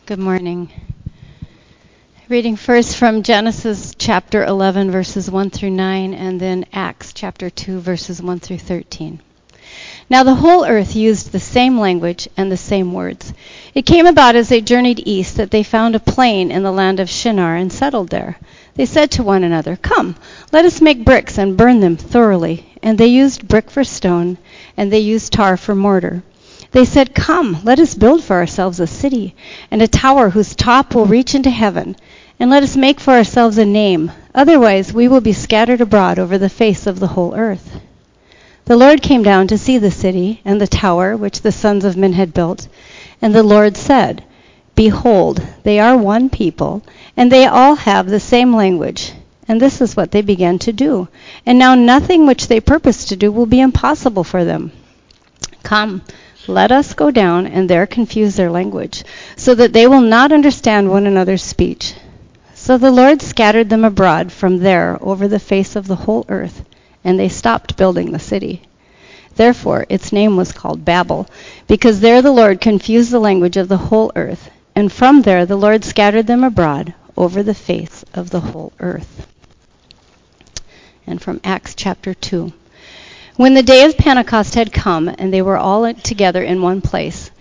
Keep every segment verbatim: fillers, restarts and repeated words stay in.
Good morning. Reading first from Genesis chapter eleven, verses one through nine, and then Acts chapter two, verses one through thirteen. Now the whole earth used the same language and the same words. It came about as they journeyed east that they found a plain in the land of Shinar and settled there. They said to one another, "Come, let us make bricks and burn them thoroughly." And they used brick for stone, and they used tar for mortar. They said, "Come, let us build for ourselves a city, and a tower whose top will reach into heaven, and let us make for ourselves a name. Otherwise we will be scattered abroad over the face of the whole earth." The Lord came down to see the city and the tower which the sons of men had built. And the Lord said, "Behold, they are one people, and they all have the same language." And this is what they began to do. And now nothing which they purpose to do will be impossible for them. Come, let us go down and there confuse their language, so that they will not understand one another's speech. So the Lord scattered them abroad from there over the face of the whole earth, and they stopped building the city. Therefore its name was called Babel, because there the Lord confused the language of the whole earth, and from there the Lord scattered them abroad over the face of the whole earth. And from Acts chapter two. When the day of Pentecost had come, and they were all together in one place,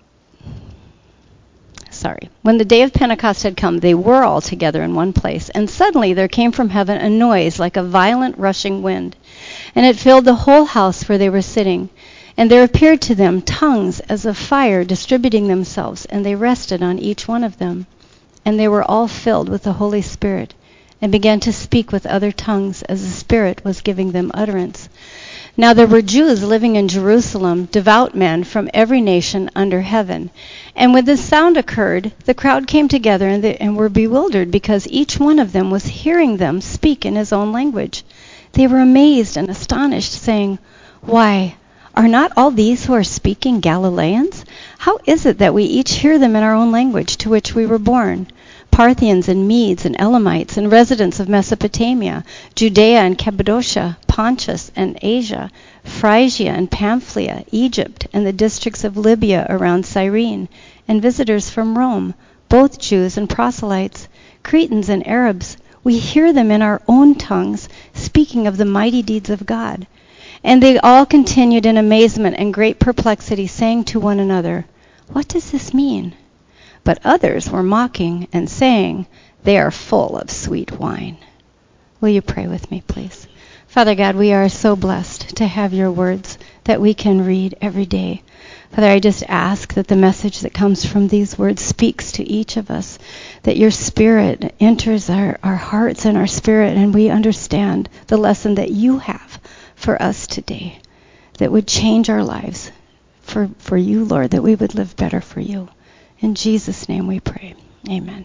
sorry, when the day of Pentecost had come, they were all together in one place, and suddenly there came from heaven a noise like a violent rushing wind, and it filled the whole house where they were sitting. And there appeared to them tongues as of fire distributing themselves, and they rested on each one of them. And they were all filled with the Holy Spirit, and began to speak with other tongues as the Spirit was giving them utterance. Now there were Jews living in Jerusalem, devout men from every nation under heaven. And when this sound occurred, the crowd came together and, they, and were bewildered, because each one of them was hearing them speak in his own language. They were amazed and astonished, saying, "Why, are not all these who are speaking Galileans? How is it that we each hear them in our own language to which we were born? Parthians and Medes and Elamites and residents of Mesopotamia, Judea and Cappadocia, Pontus and Asia, Phrygia and Pamphylia, Egypt and the districts of Libya around Cyrene, and visitors from Rome, both Jews and proselytes, Cretans and Arabs, we hear them in our own tongues speaking of the mighty deeds of God." And they all continued in amazement and great perplexity, saying to one another, "What does this mean?" But others were mocking and saying, "They are full of sweet wine." Will you pray with me, please? Father God, we are so blessed to have your words that we can read every day. Father, I just ask that the message that comes from these words speaks to each of us, that your Spirit enters our, our hearts and our spirit, and we understand the lesson that you have for us today that would change our lives for, for you, Lord, that we would live better for you. In Jesus' name we pray. Amen.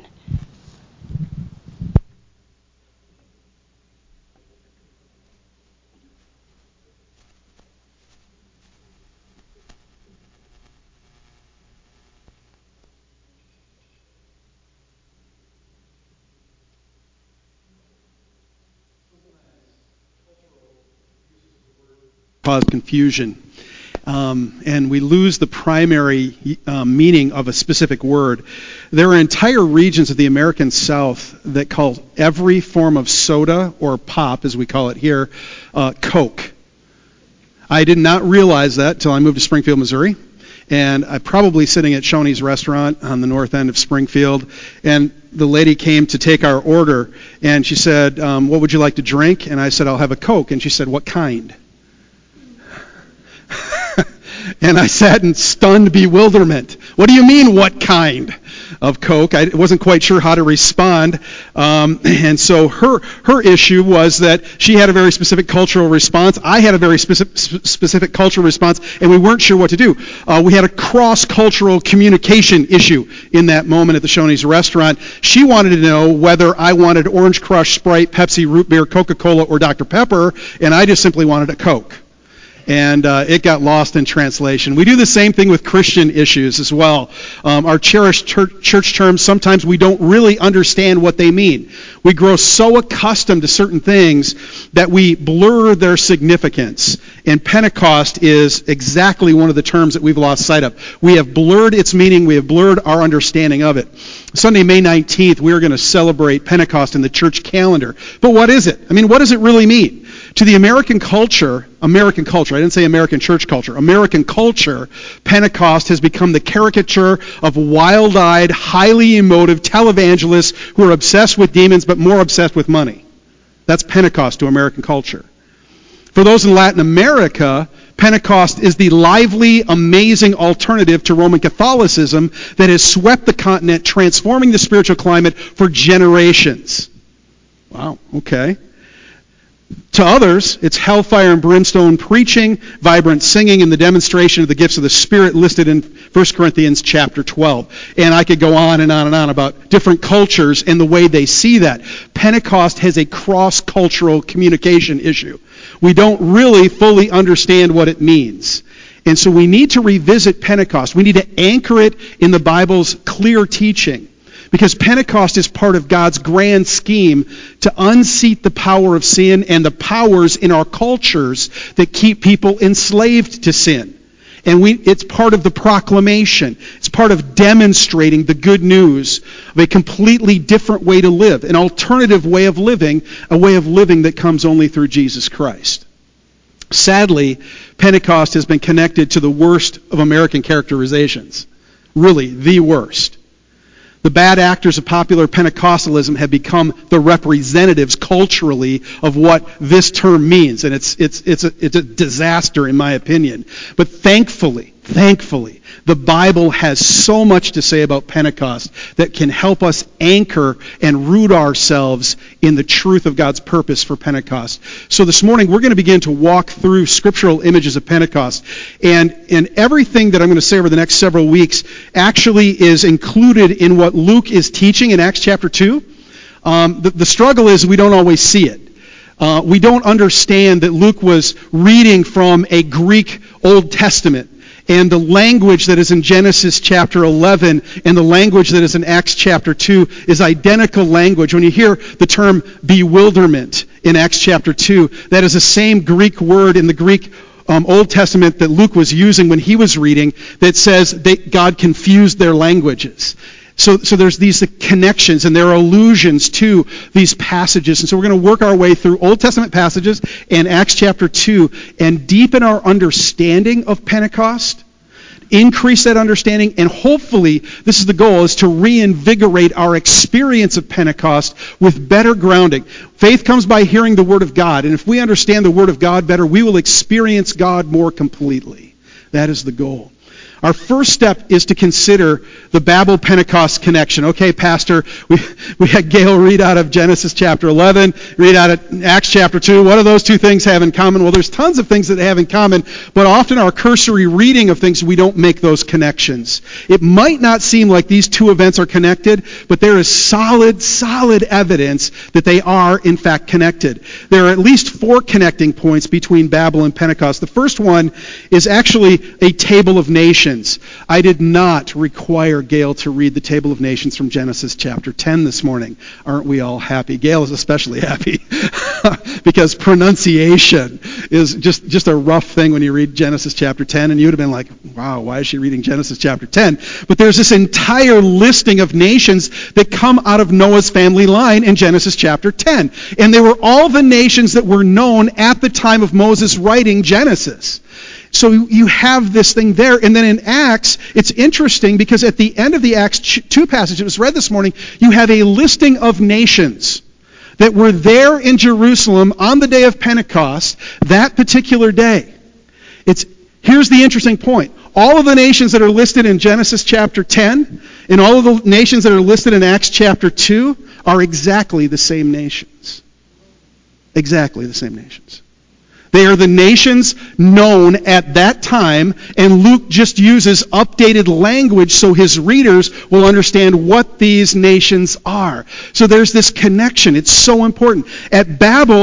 Cause confusion. Um, and we lose the primary um, meaning of a specific word. There are entire regions of the American South that call every form of soda, or pop as we call it here, uh, Coke. I did not realize that until I moved to Springfield, Missouri. And I'm probably sitting at Shoney's restaurant on the north end of Springfield, and the lady came to take our order, and she said, um, "What would you like to drink?" And I said, "I'll have a Coke." And she said, "What kind?" And I sat in stunned bewilderment. What do you mean, what kind of Coke? I wasn't quite sure how to respond. Um, and so her her issue was that she had a very specific cultural response. I had a very specific, specific cultural response, and we weren't sure what to do. Uh, we had a cross-cultural communication issue in that moment at the Shoney's restaurant. She wanted to know whether I wanted Orange Crush, Sprite, Pepsi, Root Beer, Coca-Cola, or Doctor Pepper, and I just simply wanted a Coke. and uh, it got lost in translation. We do the same thing with Christian issues as well. Um, our cherished church, church terms, sometimes we don't really understand what they mean. We grow so accustomed to certain things that we blur their significance. And Pentecost is exactly one of the terms that we've lost sight of. We have blurred its meaning. We have blurred our understanding of it. Sunday, May nineteenth, we are going to celebrate Pentecost in the church calendar. But what is it? I mean, what does it really mean? To the American culture, American culture, I didn't say American church culture, American culture, Pentecost has become the caricature of wild-eyed, highly emotive televangelists who are obsessed with demons but more obsessed with money. That's Pentecost to American culture. For those in Latin America, Pentecost is the lively, amazing alternative to Roman Catholicism that has swept the continent, transforming the spiritual climate for generations. Wow, okay. To others, it's hellfire and brimstone preaching, vibrant singing, and the demonstration of the gifts of the Spirit listed in First Corinthians chapter twelve. And I could go on and on and on about different cultures and the way they see that. Pentecost has a cross-cultural communication issue. We don't really fully understand what it means. And so we need to revisit Pentecost. We need to anchor it in the Bible's clear teaching. Because Pentecost is part of God's grand scheme to unseat the power of sin and the powers in our cultures that keep people enslaved to sin. And we, it's part of the proclamation. It's part of demonstrating the good news of a completely different way to live, an alternative way of living, a way of living that comes only through Jesus Christ. Sadly, Pentecost has been connected to the worst of American characterizations. Really, the worst. The bad actors of popular Pentecostalism have become the representatives culturally of what this term means, and it's it's it's a, it's a disaster in my opinion. But thankfully, thankfully, the Bible has so much to say about Pentecost that can help us anchor and root ourselves in the truth of God's purpose for Pentecost. So this morning we're going to begin to walk through scriptural images of Pentecost. And, and everything that I'm going to say over the next several weeks actually is included in what Luke is teaching in Acts chapter two. Um, the, the struggle is we don't always see it. Uh, we don't understand that Luke was reading from a Greek Old Testament. And the language that is in Genesis chapter eleven and the language that is in Acts chapter two is identical language. When you hear the term bewilderment in Acts chapter two, that is the same Greek word in the Greek um, Old Testament that Luke was using when he was reading that says they, God confused their languages. So, so there's these connections and there are allusions to these passages. And so we're going to work our way through Old Testament passages and Acts chapter two and deepen our understanding of Pentecost, increase that understanding, and hopefully, this is the goal, is to reinvigorate our experience of Pentecost with better grounding. Faith comes by hearing the Word of God, and if we understand the Word of God better, we will experience God more completely. That is the goal. Our first step is to consider the Babel-Pentecost connection. Okay, Pastor, we, we had Gail read out of Genesis chapter eleven, read out of Acts chapter two. What do those two things have in common? Well, there's tons of things that they have in common, but often our cursory reading of things, we don't make those connections. It might not seem like these two events are connected, but there is solid, solid evidence that they are, in fact, connected. There are at least four connecting points between Babel and Pentecost. The first one is actually a table of nations. I did not require Gail to read the Table of Nations from Genesis chapter ten this morning. Aren't we all happy? Gail is especially happy because pronunciation is just, just a rough thing when you read Genesis chapter ten, and you would have been like, wow, why is she reading Genesis chapter ten? But there's this entire listing of nations that come out of Noah's family line in Genesis chapter ten. And they were all the nations that were known at the time of Moses writing Genesis. So you have this thing there. And then in Acts, it's interesting because at the end of the Acts two passage, it was read this morning, you have a listing of nations that were there in Jerusalem on the day of Pentecost, that particular day. It's here's the interesting point. All of the nations that are listed in Genesis chapter ten and all of the nations that are listed in Acts chapter two are exactly the same nations. Exactly the same nations. They are the nations known at that time, and Luke just uses updated language so his readers will understand what these nations are. So there's this connection. It's so important. At Babel,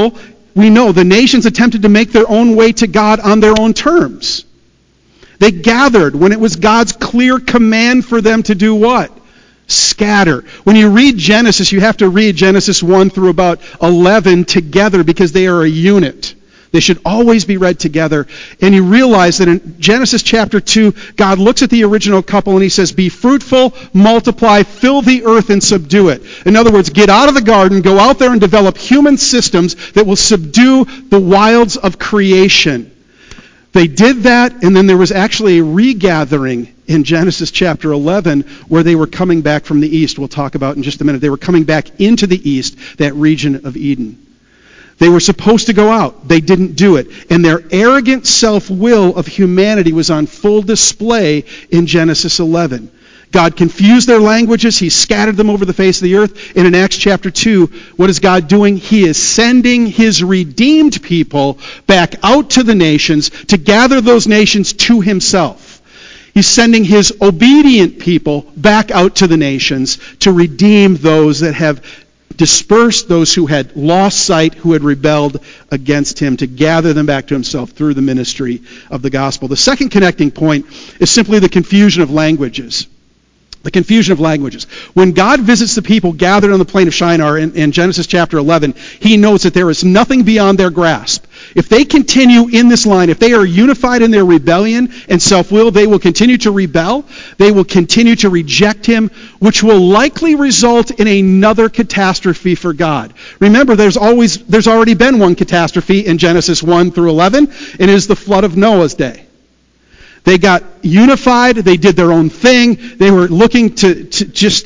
we know the nations attempted to make their own way to God on their own terms. They gathered when it was God's clear command for them to do what? Scatter. When you read Genesis, you have to read Genesis one through about eleven together because they are a unit. They should always be read together. And you realize that in Genesis chapter two, God looks at the original couple and he says, be fruitful, multiply, fill the earth and subdue it. In other words, get out of the garden, go out there and develop human systems that will subdue the wilds of creation. They did that, and then there was actually a regathering in Genesis chapter eleven where they were coming back from the east. We'll talk about in just a minute. They were coming back into the east, that region of Eden. They were supposed to go out. They didn't do it. And their arrogant self-will of humanity was on full display in Genesis eleven. God confused their languages. He scattered them over the face of the earth. And in Acts chapter two, what is God doing? He is sending his redeemed people back out to the nations to gather those nations to himself. He's sending his obedient people back out to the nations to redeem those that have dispersed, those who had lost sight, who had rebelled against him, to gather them back to himself through the ministry of the gospel. The second connecting point is simply the confusion of languages. The confusion of languages. When God visits the people gathered on the plain of Shinar in, in Genesis chapter eleven, he knows that there is nothing beyond their grasp. If they continue in this line, if they are unified in their rebellion and self-will, they will continue to rebel. They will continue to reject him, which will likely result in another catastrophe for God. Remember, there's always, there's already been one catastrophe in Genesis one through eleven, and it is the flood of Noah's day. They got unified. They did their own thing. They were looking to, to just,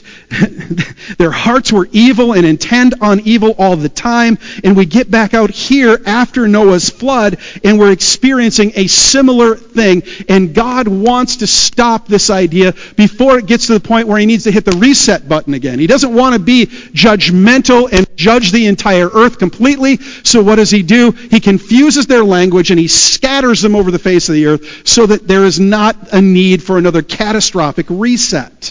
their hearts were evil and intent on evil all the time. And we get back out here after Noah's flood, and we're experiencing a similar thing. And God wants to stop this idea before it gets to the point where he needs to hit the reset button again. He doesn't want to be judgmental and judge the entire earth completely. So what does he do? He confuses their language and he scatters them over the face of the earth so that there is not a need for another catastrophic reset.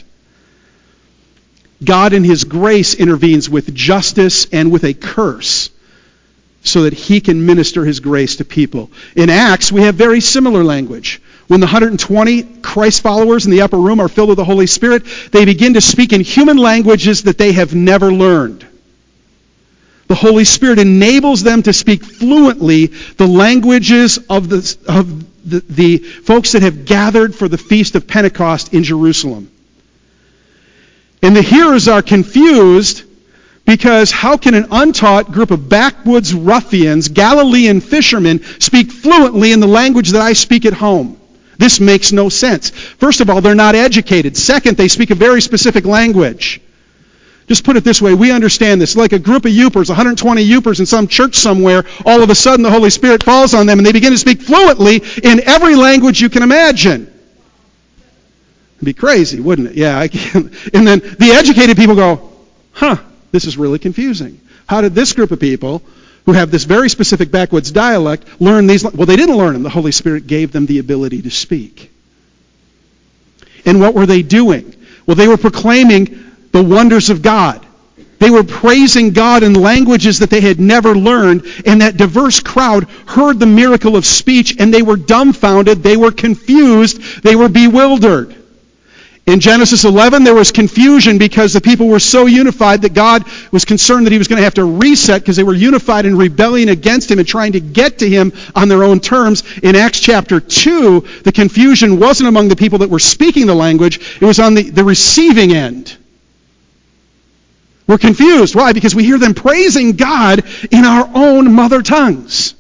God in his grace intervenes with justice and with a curse so that he can minister his grace to people. In Acts, we have very similar language. When the one hundred twenty Christ followers in the upper room are filled with the Holy Spirit, they begin to speak in human languages that they have never learned. The Holy Spirit enables them to speak fluently the languages of the, of the, the folks that have gathered for the Feast of Pentecost in Jerusalem. And the hearers are confused because how can an untaught group of backwoods ruffians, Galilean fishermen, speak fluently in the language that I speak at home? This makes no sense. First of all, they're not educated. Second, they speak a very specific language. Just put it this way, we understand this. Like a group of Yoopers, one hundred twenty Yoopers in some church somewhere, all of a sudden the Holy Spirit falls on them and they begin to speak fluently in every language you can imagine. It'd be crazy, wouldn't it? Yeah. I can. And then the educated people go, huh, this is really confusing. How did this group of people who have this very specific backwoods dialect learn these? Well, they didn't learn them. The Holy Spirit gave them the ability to speak. And what were they doing? Well, they were proclaiming the wonders of God. They were praising God in languages that they had never learned, and that diverse crowd heard the miracle of speech, and they were dumbfounded, they were confused, they were bewildered. In Genesis eleven, there was confusion because the people were so unified that God was concerned that he was going to have to reset because they were unified in rebellion against him and trying to get to him on their own terms. In Acts chapter two, the confusion wasn't among the people that were speaking the language, it was on the, the receiving end. We're confused. Why? Because we hear them praising God in our own mother tongues.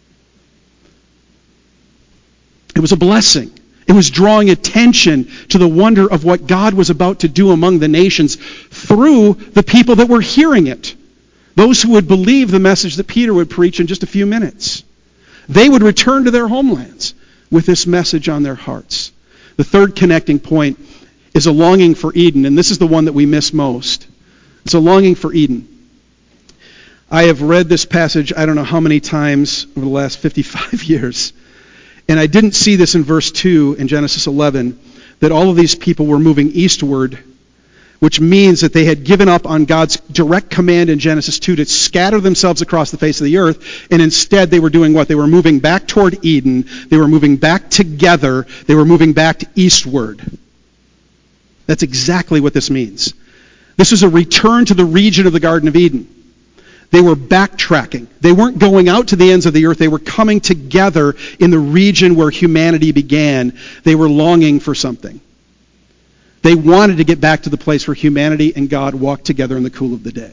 It was a blessing. It was drawing attention to the wonder of what God was about to do among the nations through the people that were hearing it. Those who would believe the message that Peter would preach in just a few minutes. They would return to their homelands with this message on their hearts. The third connecting point is a longing for Eden, and this is the one that we miss most. It's a longing for Eden. I have read this passage I don't know how many times over the last fifty-five years. And I didn't see this in verse two in Genesis eleven, that all of these people were moving eastward which means that they had given up on God's direct command in Genesis two to scatter themselves across the face of the earth, and instead they were doing what? They were moving back toward Eden. They were moving back together. They were moving back eastward. That's exactly what this means. This is a return to the region of the Garden of Eden. They were backtracking. They weren't going out to the ends of the earth. They were coming together in the region where humanity began. They were longing for something. They wanted to get back to the place where humanity and God walked together in the cool of the day.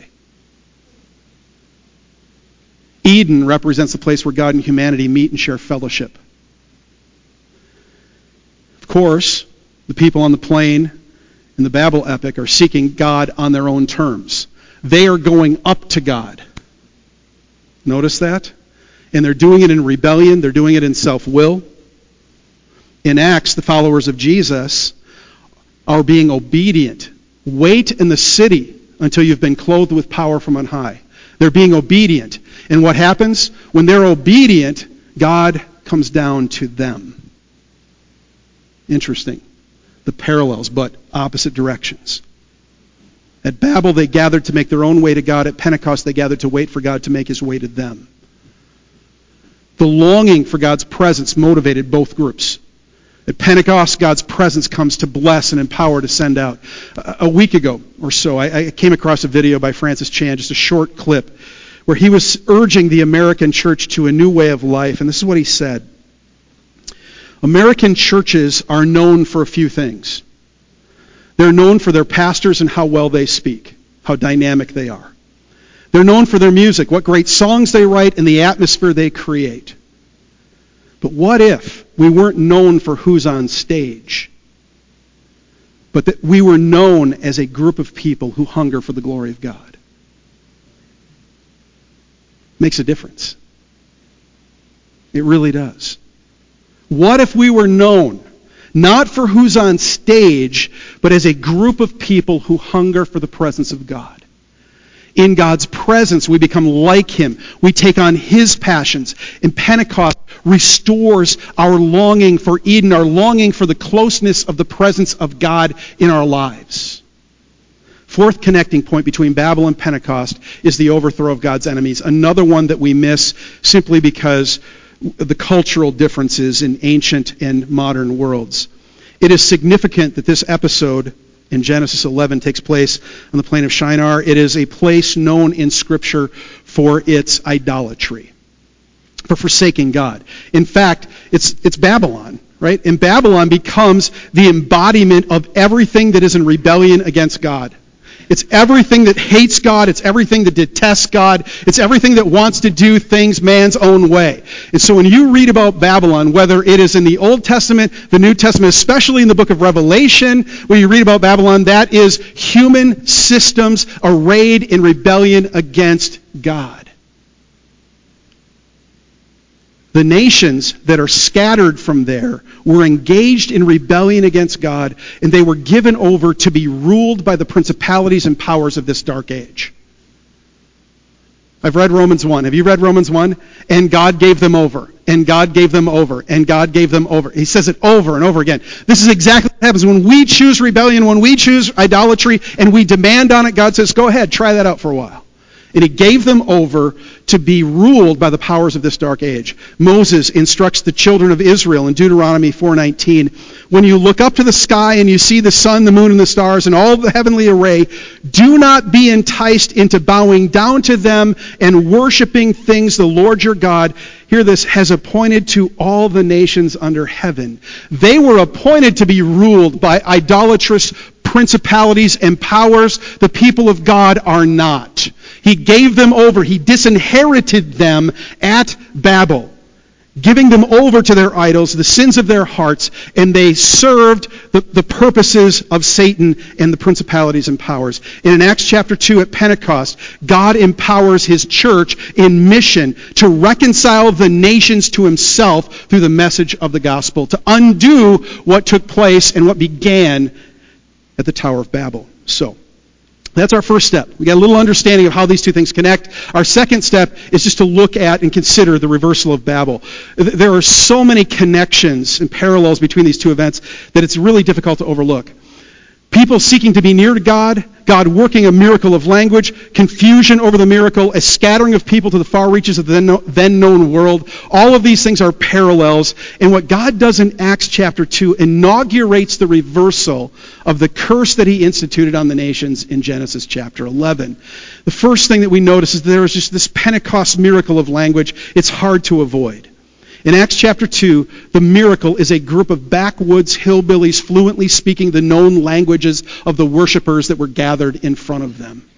Eden represents the place where God and humanity meet and share fellowship. Of course, the people on the plain in the Babel epic are seeking God on their own terms. They are going up to God. Notice that? And they're doing it in rebellion. They're doing it in self-will. In Acts, the followers of Jesus are being obedient. Wait in the city until you've been clothed with power from on high. They're being obedient. And what happens? When they're obedient, God comes down to them. Interesting. The parallels, but opposite directions. At Babel, they gathered to make their own way to God. At Pentecost, they gathered to wait for God to make his way to them. The longing for God's presence motivated both groups. At Pentecost, God's presence comes to bless and empower to send out. A week ago or so, I came across a video by Francis Chan, just a short clip, where he was urging the American church to a new way of life. And this is what he said. American churches are known for a few things. They're known for their pastors and how well they speak, how dynamic they are. They're known for their music, what great songs they write, and the atmosphere they create. But what if we weren't known for who's on stage, but that we were known as a group of people who hunger for the glory of God? Makes a difference. It really does. What if we were known not for who's on stage, but as a group of people who hunger for the presence of God? In God's presence, we become like him. We take on his passions. And Pentecost restores our longing for Eden, our longing for the closeness of the presence of God in our lives. Fourth connecting point between Babel and Pentecost is the overthrow of God's enemies. Another one that we miss simply because the cultural differences in ancient and modern worlds. It is significant that this episode in Genesis eleven takes place on the plain of Shinar. It is a place known in Scripture for its idolatry, for forsaking God. In fact, it's it's Babylon, right? And Babylon becomes the embodiment of everything that is in rebellion against God. It's everything that hates God. It's everything that detests God. It's everything that wants to do things man's own way. And so when you read about Babylon, whether it is in the Old Testament, the New Testament, especially in the book of Revelation, when you read about Babylon, that is human systems arrayed in rebellion against God. The nations that are scattered from there were engaged in rebellion against God, and they were given over to be ruled by the principalities and powers of this dark age. I've read Romans one. Have you read Romans one? And God gave them over, and God gave them over, and God gave them over. He says it over and over again. This is exactly what happens when we choose rebellion, when we choose idolatry, and we demand on it. God says, go ahead, try that out for a while. And he gave them over to be ruled by the powers of this dark age. Moses instructs the children of Israel in Deuteronomy four nineteen, when you look up to the sky and you see the sun, the moon, and the stars, and all the heavenly array, do not be enticed into bowing down to them and worshiping things the Lord your God, hear this, has appointed to all the nations under heaven. They were appointed to be ruled by idolatrous principalities and powers. The people of God are not. He gave them over. He disinherited them at Babel, giving them over to their idols, the sins of their hearts, and they served the, the purposes of Satan and the principalities and powers. And in Acts chapter two at Pentecost, God empowers his church in mission to reconcile the nations to himself through the message of the gospel, to undo what took place and what began at the Tower of Babel. So, that's our first step. We got a little understanding of how these two things connect. Our second step is just to look at and consider the reversal of Babel. There are so many connections and parallels between these two events that it's really difficult to overlook. People people seeking to be near to God, God working a miracle of language, confusion over the miracle, a scattering of people to the far reaches of the then known world. All of these things are parallels. And what God does in Acts chapter two inaugurates the reversal of the curse that he instituted on the nations in Genesis chapter eleven. The first thing that we notice is that there is just this Pentecost miracle of language. It's hard to avoid. In Acts chapter two, the miracle is a group of backwoods hillbillies fluently speaking the known languages of the worshipers that were gathered in front of them.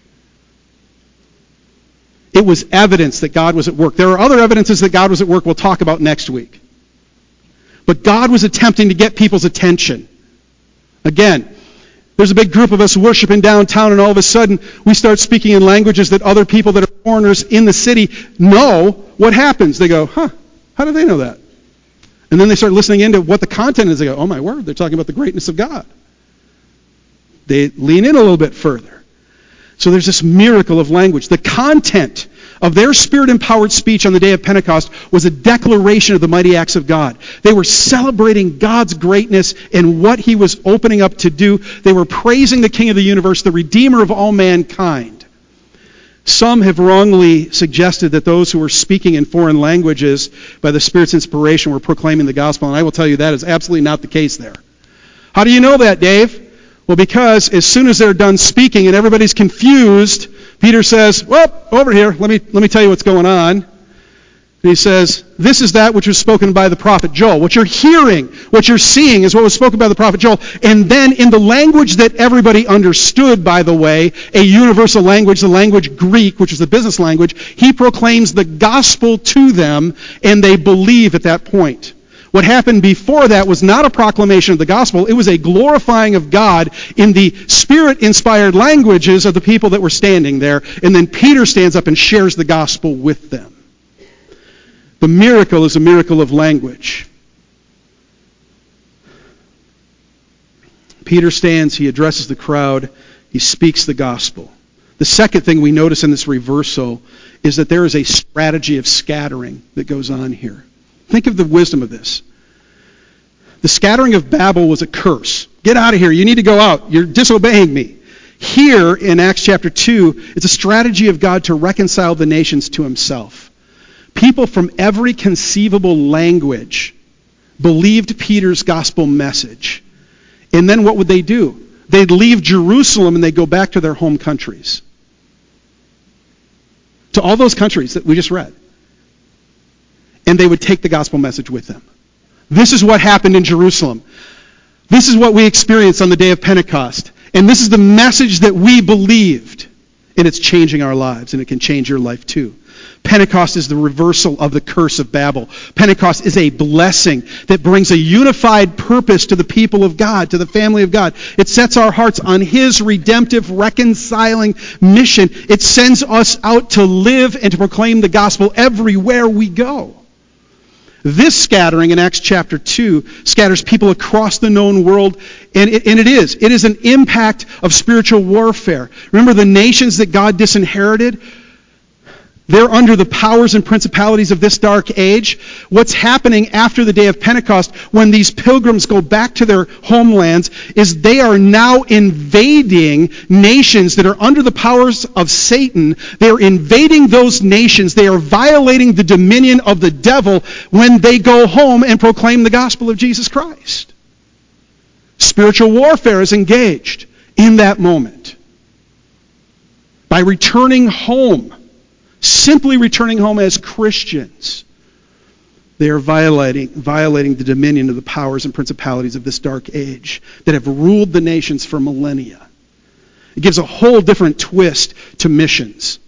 It was evidence that God was at work. There are other evidences that God was at work we'll talk about next week. But God was attempting to get people's attention. Again, there's a big group of us worshiping downtown, and all of a sudden we start speaking in languages that other people that are foreigners in the city know. What happens? They go, huh? How do they know that? And then they start listening into what the content is. They go, oh my word, they're talking about the greatness of God. They lean in a little bit further. So there's this miracle of language. The content of their spirit-empowered speech on the day of Pentecost was a declaration of the mighty acts of God. They were celebrating God's greatness and what he was opening up to do. They were praising the King of the universe, the Redeemer of all mankind. Some have wrongly suggested that those who were speaking in foreign languages by the Spirit's inspiration were proclaiming the gospel, and I will tell you that is absolutely not the case there. How do you know that, Dave? Well, because as soon as they're done speaking and everybody's confused, Peter says, well, over here, let me, let me tell you what's going on. And he says, this is that which was spoken by the prophet Joel. What you're hearing, what you're seeing is what was spoken by the prophet Joel. And then in the language that everybody understood, by the way, a universal language, the language Greek, which is the business language, he proclaims the gospel to them, and they believe at that point. What happened before that was not a proclamation of the gospel. It was a glorifying of God in the Spirit-inspired languages of the people that were standing there. And then Peter stands up and shares the gospel with them. The miracle is a miracle of language. Peter stands, he addresses the crowd, he speaks the gospel. The second thing we notice in this reversal is that there is a strategy of scattering that goes on here. Think of the wisdom of this. The scattering of Babel was a curse. Get out of here, you need to go out, you're disobeying me. Here in Acts chapter two, it's a strategy of God to reconcile the nations to himself. People from every conceivable language believed Peter's gospel message. And then what would they do? They'd leave Jerusalem and they'd go back to their home countries. To all those countries that we just read. And they would take the gospel message with them. This is what happened in Jerusalem. This is what we experienced on the day of Pentecost. And this is the message that we believed. And it's changing our lives, and it can change your life too. Pentecost is the reversal of the curse of Babel. Pentecost is a blessing that brings a unified purpose to the people of God, to the family of God. It sets our hearts on his redemptive, reconciling mission. It sends us out to live and to proclaim the gospel everywhere we go. This scattering in Acts chapter two scatters people across the known world, and it, and it is. It is an impact of spiritual warfare. Remember the nations that God disinherited? They're under the powers and principalities of this dark age. What's happening after the day of Pentecost when these pilgrims go back to their homelands is they are now invading nations that are under the powers of Satan. They're invading those nations. They are violating the dominion of the devil when they go home and proclaim the gospel of Jesus Christ. Spiritual warfare is engaged in that moment. By returning home, simply returning home as Christians, they are violating, violating the dominion of the powers and principalities of this dark age that have ruled the nations for millennia. It gives a whole different twist to missions.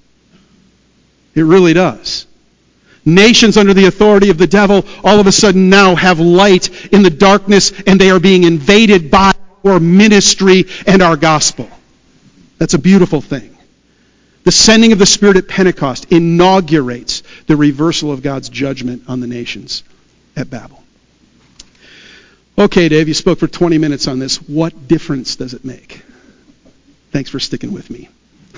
It really does. Nations under the authority of the devil all of a sudden now have light in the darkness, and they are being invaded by our ministry and our gospel. That's a beautiful thing. The sending of the Spirit at Pentecost inaugurates the reversal of God's judgment on the nations at Babel. Okay, Dave, you spoke for twenty minutes on this. What difference does it make? Thanks for sticking with me.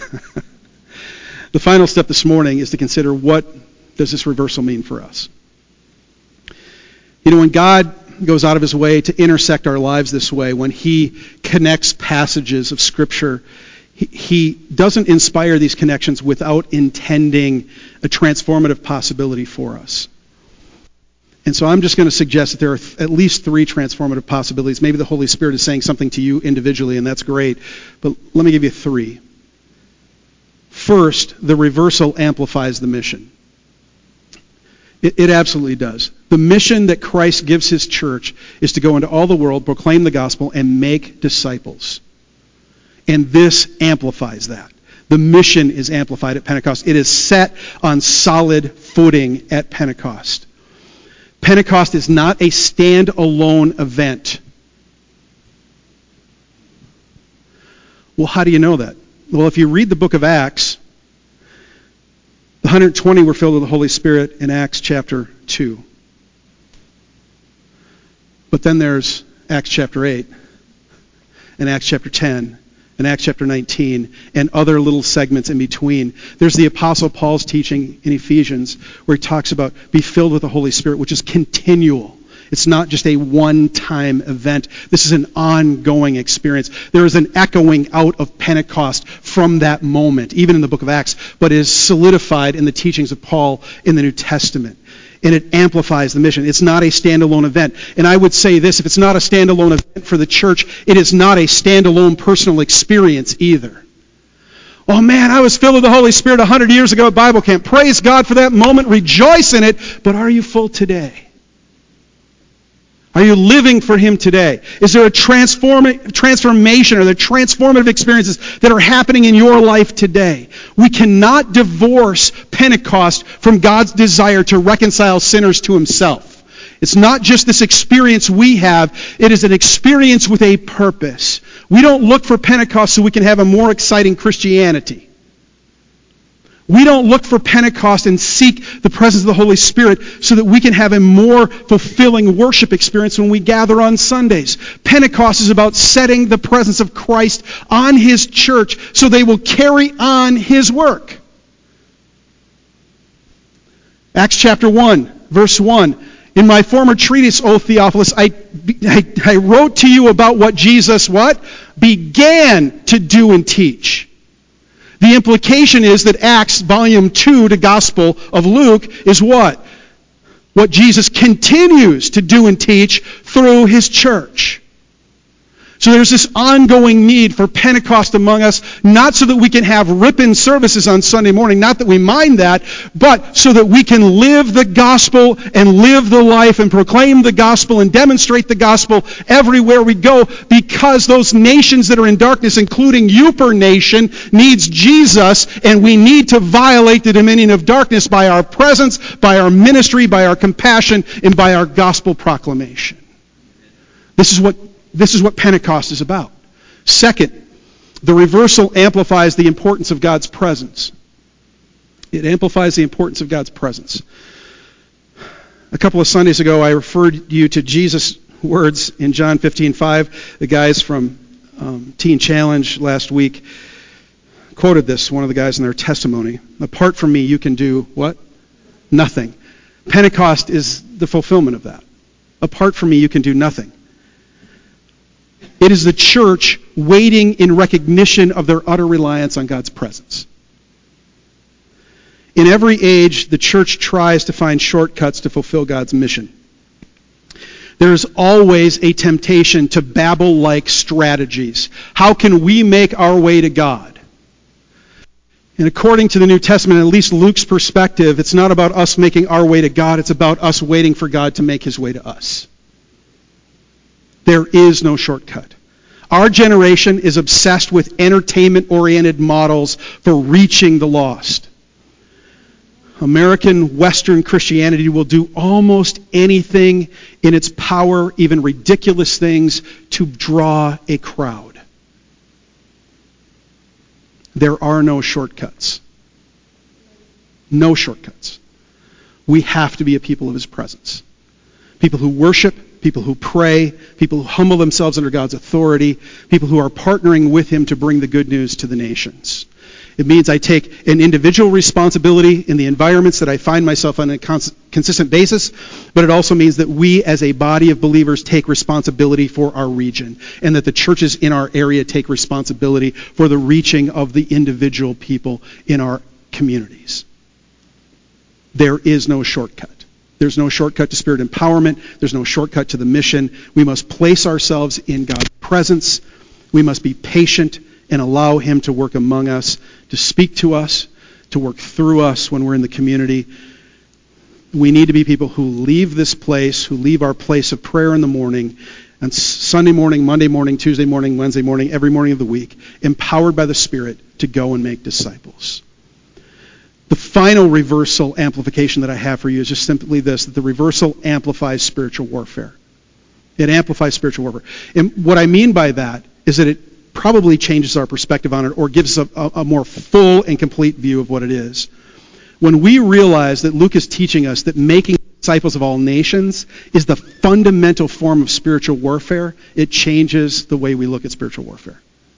The final step this morning is to consider, what does this reversal mean for us? You know, when God God goes out of his way to intersect our lives this way. When he connects passages of Scripture, he, he doesn't inspire these connections without intending a transformative possibility for us. And so I'm just going to suggest that there are th- at least three transformative possibilities. Maybe the Holy Spirit is saying something to you individually, and that's great. But let me give you three. First, the reversal amplifies the mission. It, it absolutely does. The mission that Christ gives his church is to go into all the world, proclaim the gospel, and make disciples. And this amplifies that. The mission is amplified at Pentecost. It is set on solid footing at Pentecost. Pentecost is not a stand-alone event. Well, how do you know that? Well, if you read the book of Acts, the one hundred twenty were filled with the Holy Spirit in Acts chapter two. But then there's Acts chapter eight, and Acts chapter ten, and Acts chapter nineteen, and other little segments in between. There's the Apostle Paul's teaching in Ephesians, where he talks about be filled with the Holy Spirit, which is continual. It's not just a one-time event. This is an ongoing experience. There is an echoing out of Pentecost from that moment, even in the book of Acts, but it is solidified in the teachings of Paul in the New Testament. And it amplifies the mission. It's not a standalone event. And I would say this, if it's not a standalone event for the church, it is not a standalone personal experience either. Oh man, I was filled with the Holy Spirit one hundred years ago at Bible camp. Praise God for that moment. Rejoice in it. But are you full today? Are you living for him today? Is there a transform- transformation or the transformative experiences that are happening in your life today? We cannot divorce Pentecost from God's desire to reconcile sinners to himself. It's not just this experience we have. It is an experience with a purpose. We don't look for Pentecost so we can have a more exciting Christianity. We don't look for Pentecost and seek the presence of the Holy Spirit so that we can have a more fulfilling worship experience when we gather on Sundays. Pentecost is about setting the presence of Christ on his church so they will carry on his work. Acts chapter one, verse one. In my former treatise, O Theophilus, I, I, I wrote to you about what Jesus, what? Began to do and teach. The implication is that Acts, volume two, the Gospel of Luke, is what? What Jesus continues to do and teach through his church. So there's this ongoing need for Pentecost among us, not so that we can have rip-in services on Sunday morning, not that we mind that, but so that we can live the gospel and live the life and proclaim the gospel and demonstrate the gospel everywhere we go, because those nations that are in darkness, including Uper Nation, needs Jesus, and we need to violate the dominion of darkness by our presence, by our ministry, by our compassion, and by our gospel proclamation. This is what This is what Pentecost is about. Second, the reversal amplifies the importance of God's presence. It amplifies the importance of God's presence. A couple of Sundays ago, I referred you to Jesus' words in John fifteen five. The guys from um, Teen Challenge last week quoted this, one of the guys in their testimony. Apart from me, you can do what? Nothing. Pentecost is the fulfillment of that. Apart from me, you can do nothing. It is the church waiting in recognition of their utter reliance on God's presence. In every age, the church tries to find shortcuts to fulfill God's mission. There is always a temptation to Babel-like strategies. How can we make our way to God? And according to the New Testament, at least Luke's perspective, it's not about us making our way to God, it's about us waiting for God to make his way to us. There is no shortcut. Our generation is obsessed with entertainment-oriented models for reaching the lost. American Western Christianity will do almost anything in its power, even ridiculous things, to draw a crowd. There are no shortcuts. No shortcuts. We have to be a people of his presence. People who worship, people who pray, people who humble themselves under God's authority, people who are partnering with him to bring the good news to the nations. It means I take an individual responsibility in the environments that I find myself on a cons- consistent basis, but it also means that we as a body of believers take responsibility for our region, and that the churches in our area take responsibility for the reaching of the individual people in our communities. There is no shortcut. There's no shortcut to spirit empowerment. There's no shortcut to the mission. We must place ourselves in God's presence. We must be patient and allow him to work among us, to speak to us, to work through us when we're in the community. We need to be people who leave this place, who leave our place of prayer in the morning, and Sunday morning, Monday morning, Tuesday morning, Wednesday morning, every morning of the week, empowered by the Spirit to go and make disciples. The final reversal amplification that I have for you is just simply this, that the reversal amplifies spiritual warfare. It amplifies spiritual warfare. And what I mean by that is that it probably changes our perspective on it or gives us a, a more full and complete view of what it is. When we realize that Luke is teaching us that making disciples of all nations is the fundamental form of spiritual warfare, it changes the way we look at spiritual warfare.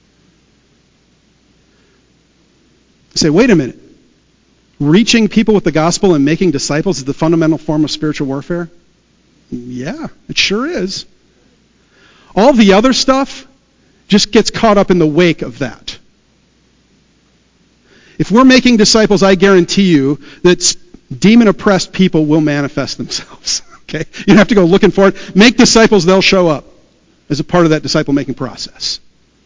You say, wait a minute. Reaching people with the gospel and making disciples is the fundamental form of spiritual warfare? Yeah, it sure is. All the other stuff just gets caught up in the wake of that. If we're making disciples, I guarantee you that demon-oppressed people will manifest themselves. Okay? You don't have to go looking for it. Make disciples, they'll show up as a part of that disciple-making process.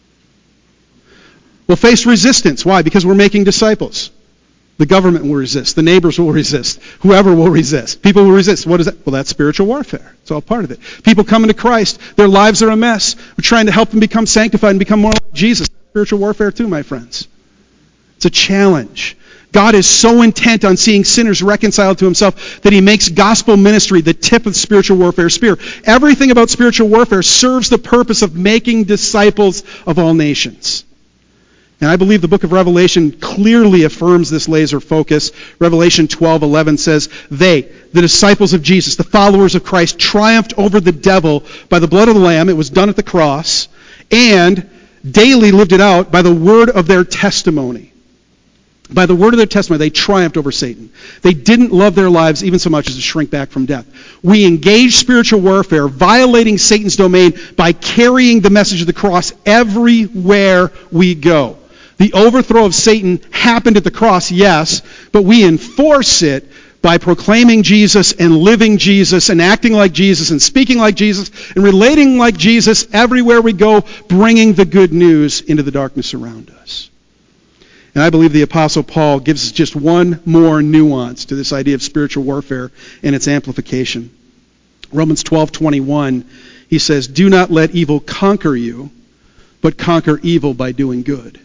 We'll face resistance. Why? Because we're making disciples. The government will resist. The neighbors will resist. Whoever will resist. People will resist. What is that? Well, that's spiritual warfare. It's all part of it. People coming to Christ, their lives are a mess. We're trying to help them become sanctified and become more like Jesus. Spiritual warfare too, my friends. It's a challenge. God is so intent on seeing sinners reconciled to himself that he makes gospel ministry the tip of the spiritual warfare spear. Everything about spiritual warfare serves the purpose of making disciples of all nations. And I believe the book of Revelation clearly affirms this laser focus. Revelation twelve eleven says, they, the disciples of Jesus, the followers of Christ, triumphed over the devil by the blood of the Lamb. It was done at the cross. And daily lived it out by the word of their testimony. By the word of their testimony, they triumphed over Satan. They didn't love their lives even so much as to shrink back from death. We engage spiritual warfare, violating Satan's domain by carrying the message of the cross everywhere we go. The overthrow of Satan happened at the cross, yes, but we enforce it by proclaiming Jesus and living Jesus and acting like Jesus and speaking like Jesus and relating like Jesus everywhere we go, bringing the good news into the darkness around us. And I believe the Apostle Paul gives us just one more nuance to this idea of spiritual warfare and its amplification. Romans twelve twenty-one, he says, do not let evil conquer you, but conquer evil by doing good.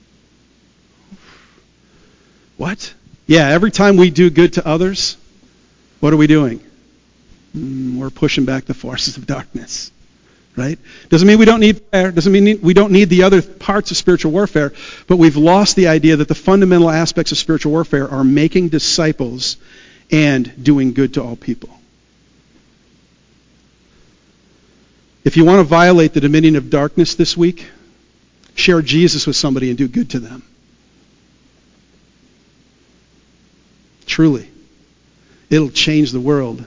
What? Yeah, every time we do good to others, what are we doing? Mm, we're pushing back the forces of darkness. Right? Doesn't mean we don't need prayer. Doesn't mean we don't need the other parts of spiritual warfare. But we've lost the idea that the fundamental aspects of spiritual warfare are making disciples and doing good to all people. If you want to violate the dominion of darkness this week, share Jesus with somebody and do good to them. Truly. It'll change the world.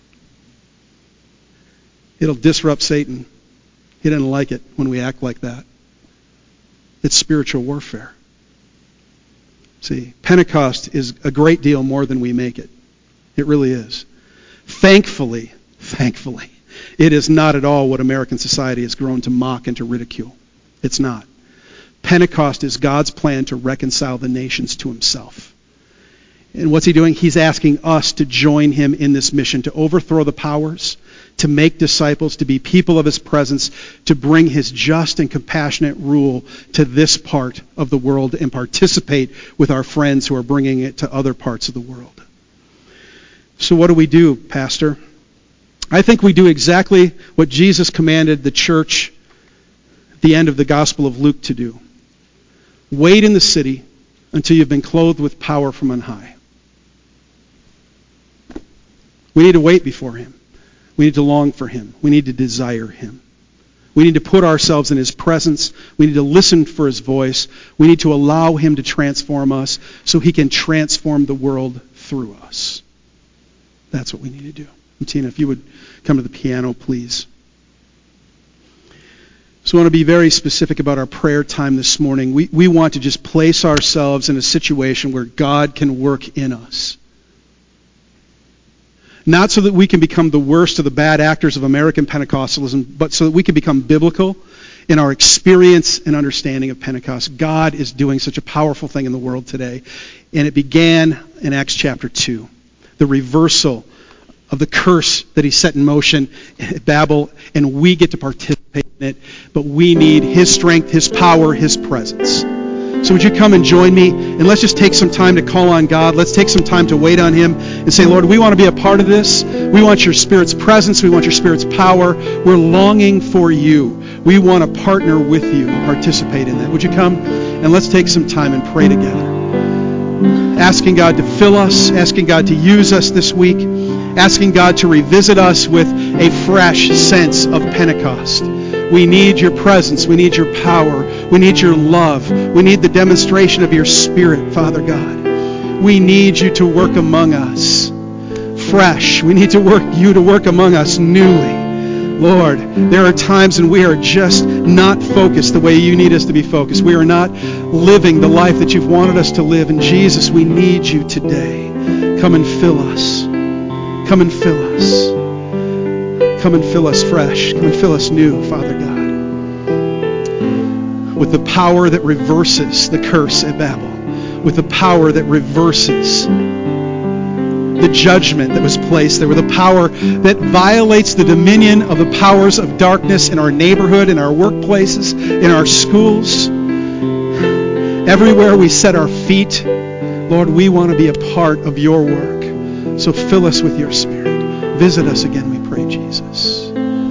It'll disrupt Satan. He doesn't like it when we act like that. It's spiritual warfare. See, Pentecost is a great deal more than we make it. It really is. Thankfully, thankfully, it is not at all what American society has grown to mock and to ridicule. It's not. Pentecost is God's plan to reconcile the nations to himself. And what's he doing? He's asking us to join him in this mission, to overthrow the powers, to make disciples, to be people of his presence, to bring his just and compassionate rule to this part of the world and participate with our friends who are bringing it to other parts of the world. So what do we do, Pastor? I think we do exactly what Jesus commanded the church at the end of the Gospel of Luke to do. Wait in the city until you've been clothed with power from on high. We need to wait before him. We need to long for him. We need to desire him. We need to put ourselves in his presence. We need to listen for his voice. We need to allow him to transform us so he can transform the world through us. That's what we need to do. And Tina, if you would come to the piano, please. So I want to be very specific about our prayer time this morning. We, we want to just place ourselves in a situation where God can work in us. Not so that we can become the worst of the bad actors of American Pentecostalism, but so that we can become biblical in our experience and understanding of Pentecost. God is doing such a powerful thing in the world today. And it began in Acts chapter two. The reversal of the curse that he set in motion at Babel, and we get to participate in it. But we need his strength, his power, his presence. So would you come and join me, and let's just take some time to call on God. Let's take some time to wait on him and say, Lord, we want to be a part of this. We want your Spirit's presence. We want your Spirit's power. We're longing for you. We want to partner with you and participate in that. Would you come and let's take some time and pray together. Asking God to fill us, asking God to use us this week, asking God to revisit us with a fresh sense of Pentecost. We need your presence. We need your power. We need your love. We need the demonstration of your Spirit, Father God. We need you to work among us fresh. We need to work you to work among us newly. Lord, there are times when we are just not focused the way you need us to be focused. We are not living the life that you've wanted us to live. And Jesus, we need you today. Come and fill us. Come and fill us. Come and fill us fresh. Come and fill us new, Father God. With the power that reverses the curse at Babel. With the power that reverses the judgment that was placed there. With the power that violates the dominion of the powers of darkness in our neighborhood, in our workplaces, in our schools. Everywhere we set our feet, Lord, we want to be a part of your work. So fill us with your Spirit. Visit us again, we pray, Jesus.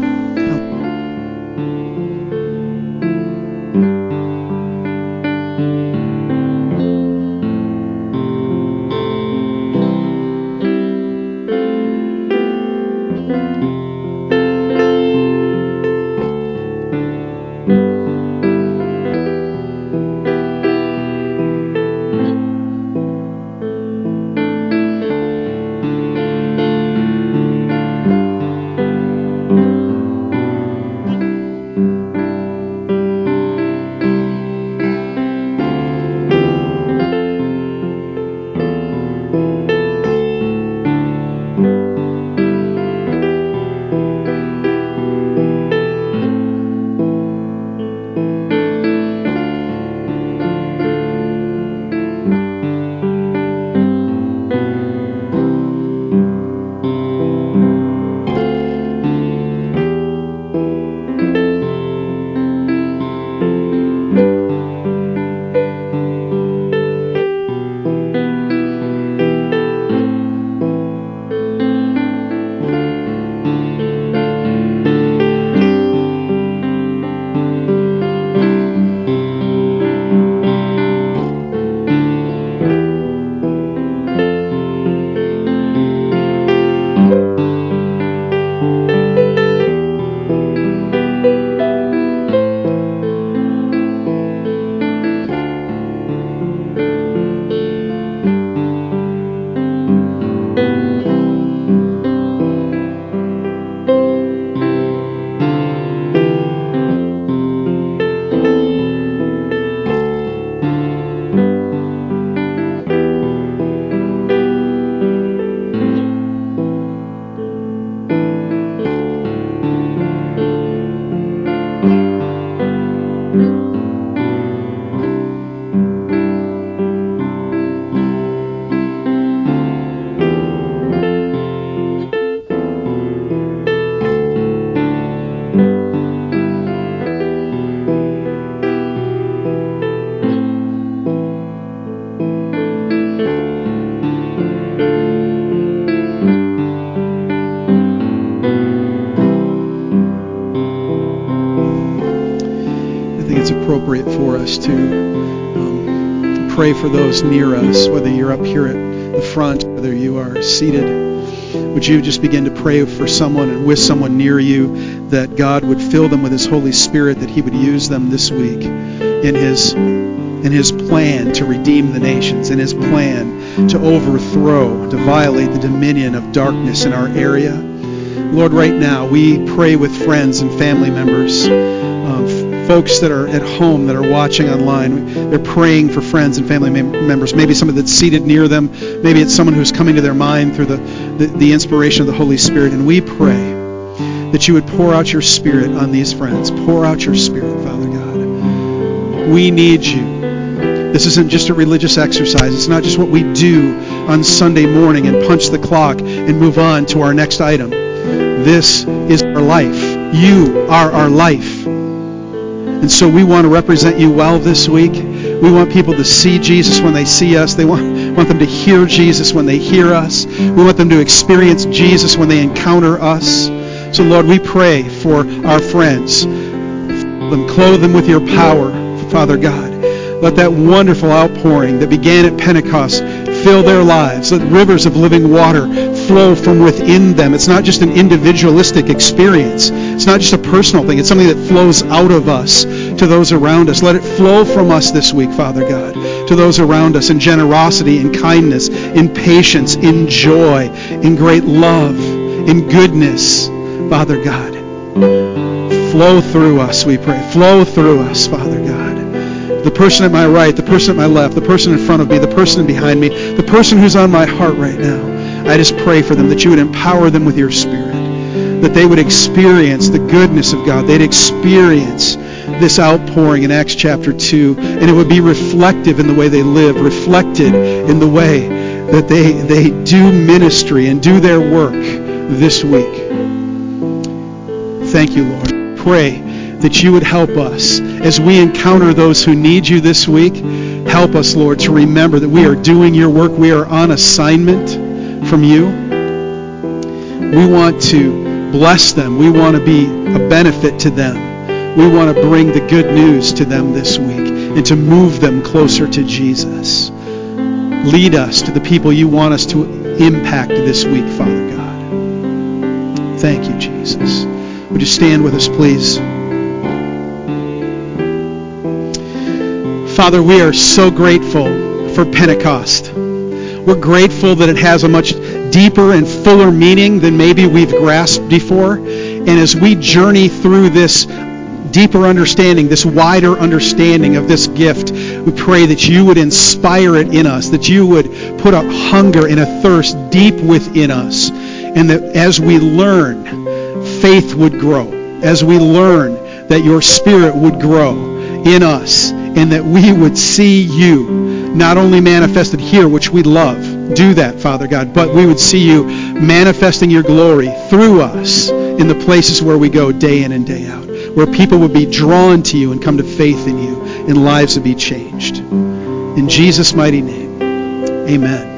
Appropriate for us to um, pray for those near us, whether you're up here at the front, whether you are seated would you just begin to pray for someone and with someone near you, that God would fill them with His Holy Spirit, that He would use them this week in His in His plan to redeem the nations, in His plan to overthrow, to violate the dominion of darkness in our area. Lord, right now we pray with friends and family members, uh, folks that are at home, that are watching online. They're praying for friends and family mem- members. Maybe someone that's seated near them. Maybe it's someone who's coming to their mind through the, the, the inspiration of the Holy Spirit. And we pray that you would pour out your Spirit on these friends. Pour out your Spirit, Father God. We need you. This isn't just a religious exercise. It's not just what we do on Sunday morning and punch the clock and move on to our next item. This is our life. You are our life. And so we want to represent you well this week. We want people to see Jesus when they see us. They want, want them to hear Jesus when they hear us. We want them to experience Jesus when they encounter us. So Lord, we pray for our friends. Them, clothe them with your power, Father God. Let that wonderful outpouring that began at Pentecost fill their lives. Let rivers of living water flow from within them. It's not just an individualistic experience. It's not just a personal thing. It's something that flows out of us to those around us. Let it flow from us this week, Father God, to those around us in generosity, in kindness, in patience, in joy, in great love, in goodness, Father God. Flow through us, we pray. Flow through us, Father God. The person at my right, the person at my left, the person in front of me, the person behind me, the person who's on my heart right now. I just pray for them that you would empower them with your Spirit, that they would experience the goodness of God. They'd experience this outpouring in Acts chapter two, and it would be reflective in the way they live, reflected in the way that they, they do ministry and do their work this week. Thank you, Lord. Pray that you would help us as we encounter those who need you this week. Help us, Lord, to remember that we are doing your work. We are on assignment from you. We want to bless them. We want to be a benefit to them. We want to bring the good news to them this week and to move them closer to Jesus. Lead us to the people you want us to impact this week, Father God. Thank you, Jesus. Would you stand with us, please? Father, we are so grateful for Pentecost. We're grateful that it has a much deeper and fuller meaning than maybe we've grasped before. And as we journey through this deeper understanding, this wider understanding of this gift, we pray that you would inspire it in us, that you would put a hunger and a thirst deep within us, and that as we learn, faith would grow. As we learn, that your Spirit would grow in us, and that we would see you not only manifested here, which we love, do that, Father God, but we would see you manifesting your glory through us in the places where we go day in and day out, where people would be drawn to you and come to faith in you, and lives would be changed. In Jesus' mighty name, amen.